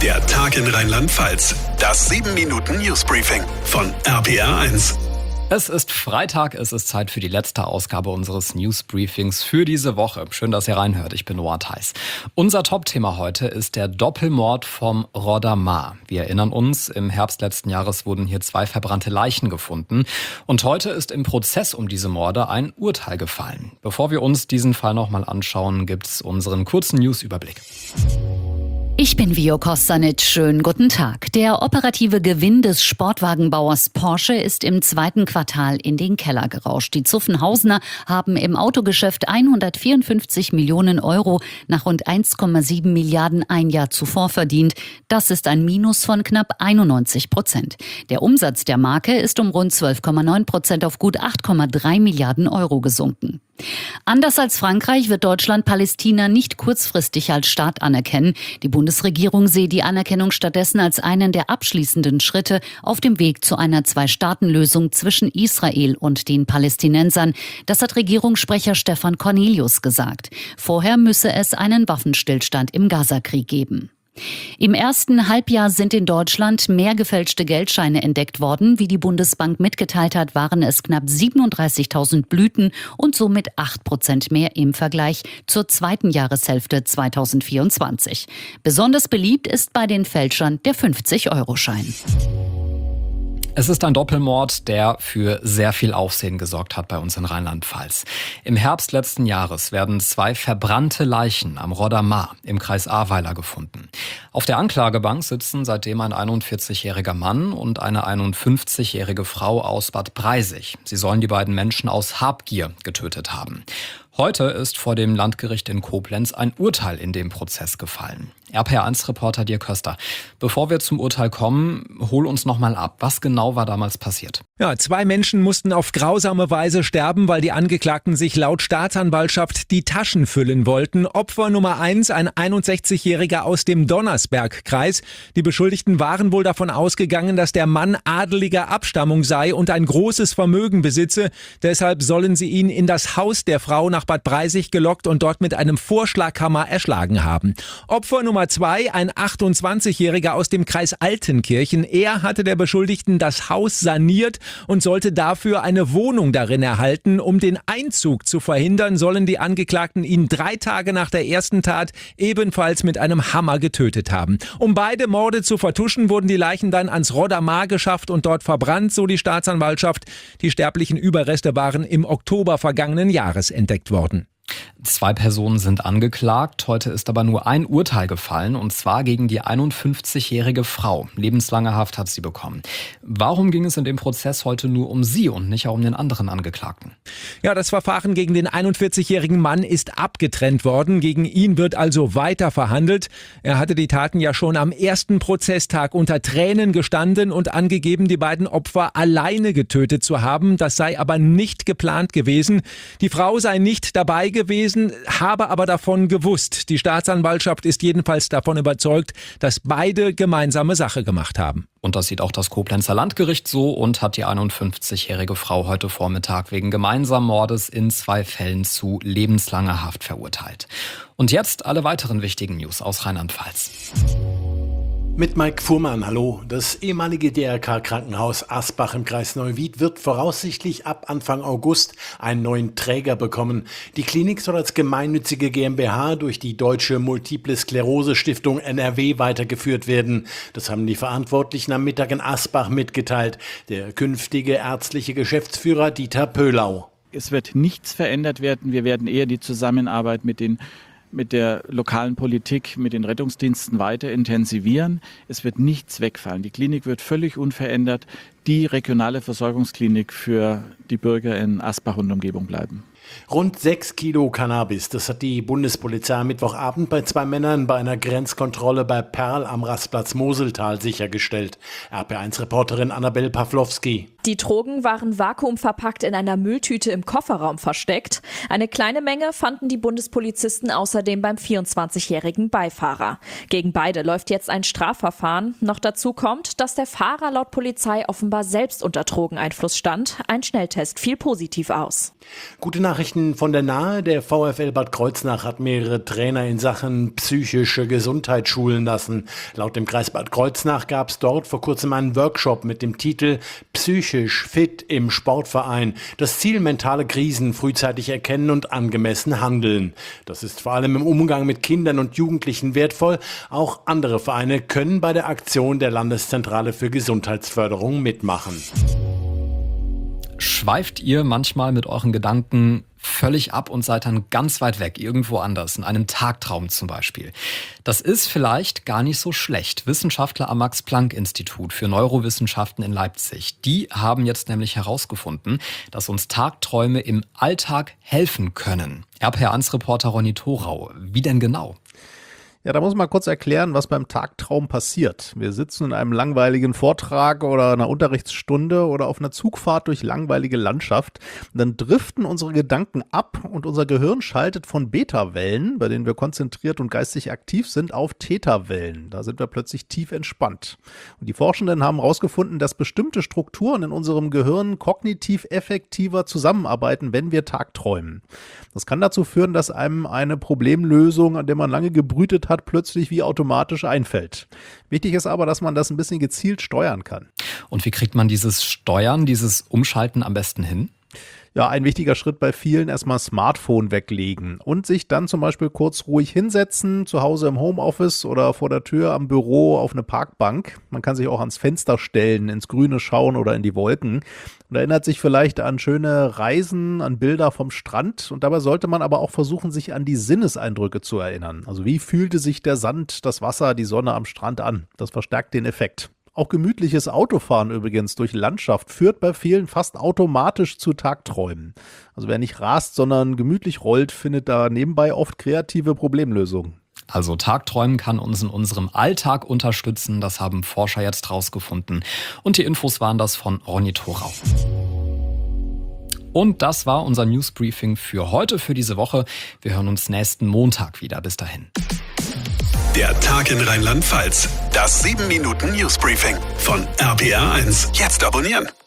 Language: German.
Der Tag in Rheinland-Pfalz. Das 7-Minuten-Newsbriefing von RPR1. Es ist Freitag, es ist Zeit für die letzte Ausgabe unseres Newsbriefings für diese Woche. Schön, dass ihr reinhört, ich bin Noah Theis. Unser Topthema heute ist der Doppelmord vom Rodder Maar. Wir erinnern uns, im Herbst letzten Jahres wurden hier 2 verbrannte Leichen gefunden. Und heute ist im Prozess um diese Morde ein Urteil gefallen. Bevor wir uns diesen Fall nochmal anschauen, gibt's unseren kurzen Newsüberblick. Ich bin Vio Kostanic. Schönen guten Tag. Der operative Gewinn des Sportwagenbauers Porsche ist im 2. Quartal in den Keller gerauscht. Die Zuffenhausener haben im Autogeschäft 154 Millionen Euro nach rund 1,7 Milliarden ein Jahr zuvor verdient. Das ist ein Minus von knapp 91%. Der Umsatz der Marke ist um rund 12,9% auf gut 8,3 Milliarden Euro gesunken. Anders als Frankreich wird Deutschland Palästina nicht kurzfristig als Staat anerkennen. Die Bundesregierung sehe die Anerkennung stattdessen als einen der abschließenden Schritte auf dem Weg zu einer Zwei-Staaten-Lösung zwischen Israel und den Palästinensern. Das hat Regierungssprecher Stefan Cornelius gesagt. Vorher müsse es einen Waffenstillstand im Gazakrieg geben. Im ersten Halbjahr sind in Deutschland mehr gefälschte Geldscheine entdeckt worden. Wie die Bundesbank mitgeteilt hat, waren es knapp 37.000 Blüten und somit 8% mehr im Vergleich zur zweiten Jahreshälfte 2024. Besonders beliebt ist bei den Fälschern der 50-Euro-Schein. Es ist ein Doppelmord, der für sehr viel Aufsehen gesorgt hat bei uns in Rheinland-Pfalz. Im Herbst letzten Jahres werden 2 verbrannte Leichen am Rodder Maar im Kreis Ahrweiler gefunden. Auf der Anklagebank sitzen seitdem ein 41-jähriger Mann und eine 51-jährige Frau aus Bad Breisig. Sie sollen die beiden Menschen aus Habgier getötet haben. Heute ist vor dem Landgericht in Koblenz ein Urteil in dem Prozess gefallen. RPR1-Reporter Dirk Köster. Bevor wir zum Urteil kommen, hol uns noch mal ab. Was genau war damals passiert? Ja, 2 Menschen mussten auf grausame Weise sterben, weil die Angeklagten sich laut Staatsanwaltschaft die Taschen füllen wollten. Opfer Nummer 1, ein 61-Jähriger aus dem Donnersbergkreis. Die Beschuldigten waren wohl davon ausgegangen, dass der Mann adeliger Abstammung sei und ein großes Vermögen besitze. Deshalb sollen sie ihn in das Haus der Frau nach Bad Breisig gelockt und dort mit einem Vorschlaghammer erschlagen haben. Opfer Nummer 2, ein 28-Jähriger aus dem Kreis Altenkirchen. Er hatte der Beschuldigten das Haus saniert und sollte dafür eine Wohnung darin erhalten. Um den Einzug zu verhindern, sollen die Angeklagten ihn 3 Tage nach der ersten Tat ebenfalls mit einem Hammer getötet haben. Um beide Morde zu vertuschen, wurden die Leichen dann ans Rodder Maar geschafft und dort verbrannt, so die Staatsanwaltschaft. Die sterblichen Überreste waren im Oktober vergangenen Jahres entdeckt worden. 2 Personen sind angeklagt. Heute ist aber nur ein Urteil gefallen, und zwar gegen die 51-jährige Frau. Lebenslange Haft hat sie bekommen. Warum ging es in dem Prozess heute nur um sie und nicht auch um den anderen Angeklagten? Ja, das Verfahren gegen den 41-jährigen Mann ist abgetrennt worden. Gegen ihn wird also weiter verhandelt. Er hatte die Taten ja schon am ersten Prozesstag unter Tränen gestanden und angegeben, die beiden Opfer alleine getötet zu haben. Das sei aber nicht geplant gewesen. Die Frau sei nicht dabei gewesen, habe aber davon gewusst. Die Staatsanwaltschaft ist jedenfalls davon überzeugt, dass beide gemeinsame Sache gemacht haben. Und das sieht auch das Koblenzer Landgericht so und hat die 51-jährige Frau heute Vormittag wegen gemeinsamen Mordes in 2 Fällen zu lebenslanger Haft verurteilt. Und jetzt alle weiteren wichtigen News aus Rheinland-Pfalz. Mit Mike Fuhrmann, hallo. Das ehemalige DRK-Krankenhaus Asbach im Kreis Neuwied wird voraussichtlich ab Anfang August einen neuen Träger bekommen. Die Klinik soll als gemeinnützige GmbH durch die Deutsche Multiple Sklerose Stiftung NRW weitergeführt werden. Das haben die Verantwortlichen am Mittag in Asbach mitgeteilt. Der künftige ärztliche Geschäftsführer Dieter Pöhlau. Es wird nichts verändert werden. Wir werden eher die Zusammenarbeit mit der lokalen Politik, mit den Rettungsdiensten weiter intensivieren. Es wird nichts wegfallen. Die Klinik wird völlig unverändert die regionale Versorgungsklinik für die Bürger in Asbach und Umgebung bleiben. Rund 6 Kilo Cannabis, das hat die Bundespolizei am Mittwochabend bei 2 Männern bei einer Grenzkontrolle bei Perl am Rastplatz Moseltal sichergestellt. RP1-Reporterin Annabel Pawlowski. Die Drogen waren vakuumverpackt in einer Mülltüte im Kofferraum versteckt. Eine kleine Menge fanden die Bundespolizisten außerdem beim 24-jährigen Beifahrer. Gegen beide läuft jetzt ein Strafverfahren. Noch dazu kommt, dass der Fahrer laut Polizei offenbar selbst unter Drogeneinfluss stand. Ein Schnelltest fiel positiv aus. Gute Nachrichten von der Nahe. Der VfL Bad Kreuznach hat mehrere Trainer in Sachen psychische Gesundheit schulen lassen. Laut dem Kreis Bad Kreuznach gab es dort vor kurzem einen Workshop mit dem Titel Psychisch fit im Sportverein. Das Ziel: mentale Krisen frühzeitig erkennen und angemessen handeln. Das ist vor allem im Umgang mit Kindern und Jugendlichen wertvoll. Auch andere Vereine können bei der Aktion der Landeszentrale für Gesundheitsförderung mitmachen. Schweift ihr manchmal mit euren Gedanken völlig ab und seid dann ganz weit weg, irgendwo anders, in einem Tagtraum zum Beispiel? Das ist vielleicht gar nicht so schlecht. Wissenschaftler am Max-Planck-Institut für Neurowissenschaften in Leipzig, die haben jetzt nämlich herausgefunden, dass uns Tagträume im Alltag helfen können. RPA1-Reporter Ronny Thorau, wie denn genau? Ja, da muss man kurz erklären, was beim Tagtraum passiert. Wir sitzen in einem langweiligen Vortrag oder einer Unterrichtsstunde oder auf einer Zugfahrt durch langweilige Landschaft. Und dann driften unsere Gedanken ab und unser Gehirn schaltet von Beta-Wellen, bei denen wir konzentriert und geistig aktiv sind, auf Theta-Wellen. Da sind wir plötzlich tief entspannt. Und die Forschenden haben herausgefunden, dass bestimmte Strukturen in unserem Gehirn kognitiv effektiver zusammenarbeiten, wenn wir tagträumen. Das kann dazu führen, dass einem eine Problemlösung, an der man lange gebrütet hat, plötzlich wie automatisch einfällt. Wichtig ist aber, dass man das ein bisschen gezielt steuern kann. Und wie kriegt man dieses Steuern, dieses Umschalten am besten hin? Ja, ein wichtiger Schritt bei vielen: erstmal Smartphone weglegen und sich dann zum Beispiel kurz ruhig hinsetzen, zu Hause im Homeoffice oder vor der Tür am Büro auf eine Parkbank. Man kann sich auch ans Fenster stellen, ins Grüne schauen oder in die Wolken und erinnert sich vielleicht an schöne Reisen, an Bilder vom Strand. Und dabei sollte man aber auch versuchen, sich an die Sinneseindrücke zu erinnern. Also wie fühlte sich der Sand, das Wasser, die Sonne am Strand an? Das verstärkt den Effekt. Auch gemütliches Autofahren übrigens durch Landschaft führt bei vielen fast automatisch zu Tagträumen. Also wer nicht rast, sondern gemütlich rollt, findet da nebenbei oft kreative Problemlösungen. Also Tagträumen kann uns in unserem Alltag unterstützen, das haben Forscher jetzt rausgefunden. Und die Infos waren das von Ronny Thorau. Und das war unser Newsbriefing für heute, für diese Woche. Wir hören uns nächsten Montag wieder. Bis dahin. Der Tag in Rheinland-Pfalz. Das 7-Minuten-Newsbriefing von RPA1. Jetzt abonnieren.